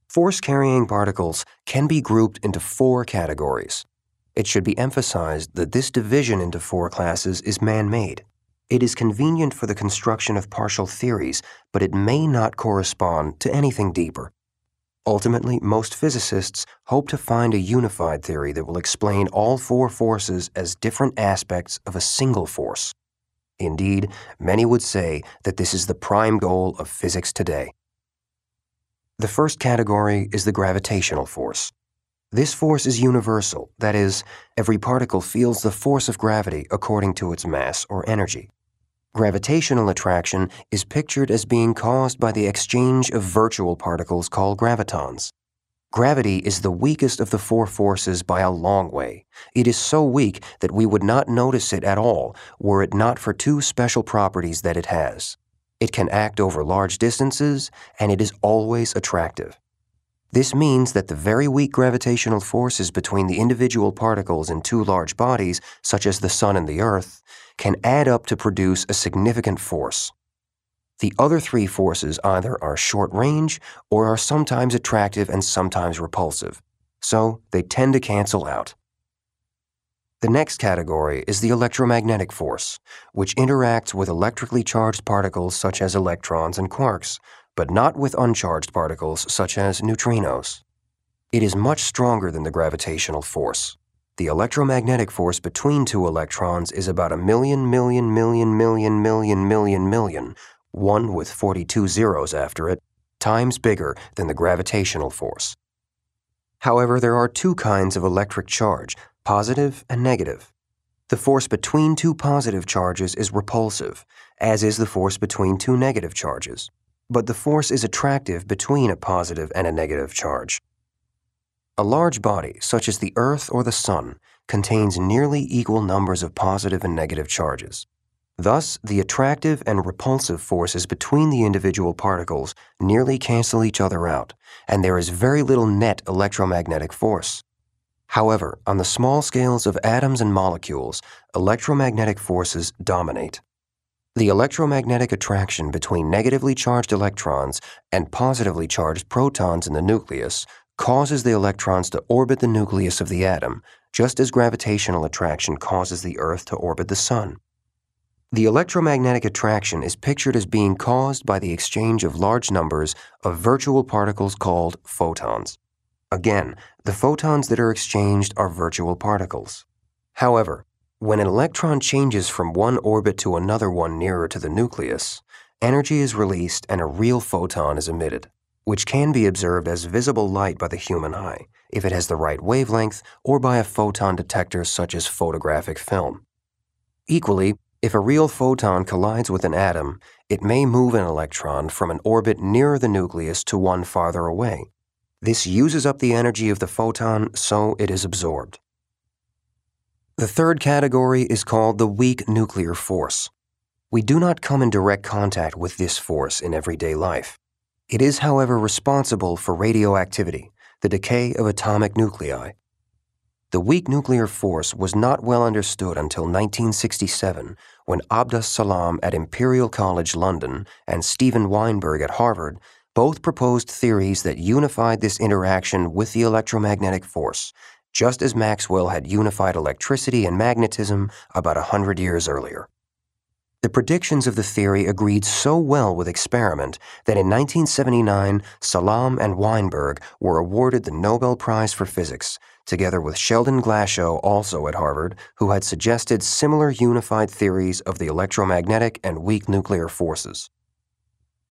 Force-carrying particles can be grouped into 4 categories. It should be emphasized that this division into 4 classes is man-made. It is convenient for the construction of partial theories, but it may not correspond to anything deeper. Ultimately, most physicists hope to find a unified theory that will explain all 4 forces as different aspects of a single force. Indeed, many would say that this is the prime goal of physics today. The first category is the gravitational force. This force is universal, that is, every particle feels the force of gravity according to its mass or energy. Gravitational attraction is pictured as being caused by the exchange of virtual particles called gravitons. Gravity is the weakest of the 4 forces by a long way. It is so weak that we would not notice it at all were it not for 2 special properties that it has. It can act over large distances, and it is always attractive. This means that the very weak gravitational forces between the individual particles in 2 large bodies, such as the Sun and the Earth, can add up to produce a significant force. The other 3 forces either are short-range or are sometimes attractive and sometimes repulsive, so they tend to cancel out. The next category is the electromagnetic force, which interacts with electrically charged particles such as electrons and quarks, but not with uncharged particles such as neutrinos. It is much stronger than the gravitational force. The electromagnetic force between 2 electrons is about 1,000,000,000,000,000,000,000,000, one with 42 zeros after it, times bigger than the gravitational force. However, there are 2 kinds of electric charge, positive and negative. The force between 2 positive charges is repulsive, as is the force between 2 negative charges. But the force is attractive between a positive and a negative charge. A large body, such as the Earth or the Sun, contains nearly equal numbers of positive and negative charges. Thus, the attractive and repulsive forces between the individual particles nearly cancel each other out, and there is very little net electromagnetic force. However, on the small scales of atoms and molecules, electromagnetic forces dominate. The electromagnetic attraction between negatively charged electrons and positively charged protons in the nucleus causes the electrons to orbit the nucleus of the atom, just as gravitational attraction causes the Earth to orbit the Sun. The electromagnetic attraction is pictured as being caused by the exchange of large numbers of virtual particles called photons. Again, the photons that are exchanged are virtual particles. However, when an electron changes from one orbit to another one nearer to the nucleus, energy is released and a real photon is emitted, which can be observed as visible light by the human eye, if it has the right wavelength, or by a photon detector such as photographic film. Equally, if a real photon collides with an atom, it may move an electron from an orbit nearer the nucleus to one farther away. This uses up the energy of the photon, so it is absorbed. The third category is called the weak nuclear force. We do not come in direct contact with this force in everyday life. It is, however, responsible for radioactivity, the decay of atomic nuclei. The weak nuclear force was not well understood until 1967, when Abdus Salam at Imperial College London and Steven Weinberg at Harvard both proposed theories that unified this interaction with the electromagnetic force, just as Maxwell had unified electricity and magnetism about 100 years earlier. The predictions of the theory agreed so well with experiment that in 1979, Salam and Weinberg were awarded the Nobel Prize for Physics, together with Sheldon Glashow, also at Harvard, who had suggested similar unified theories of the electromagnetic and weak nuclear forces.